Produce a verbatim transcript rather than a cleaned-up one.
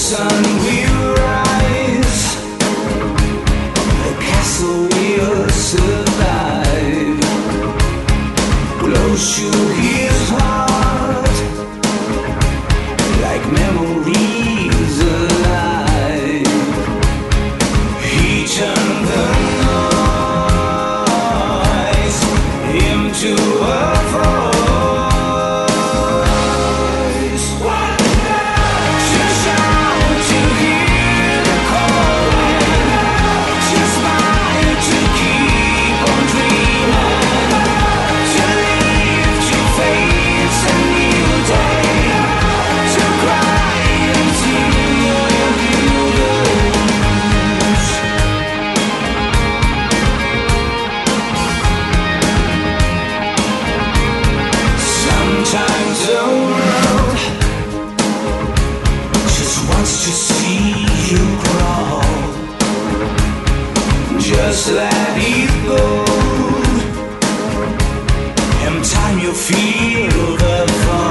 sun will rise, the castle will survive. Close to his heart, like memories alive. He turned the noise into a voice. Sometimes the world just wants to see you crawl. Just let it go. In time you'll feel the fall.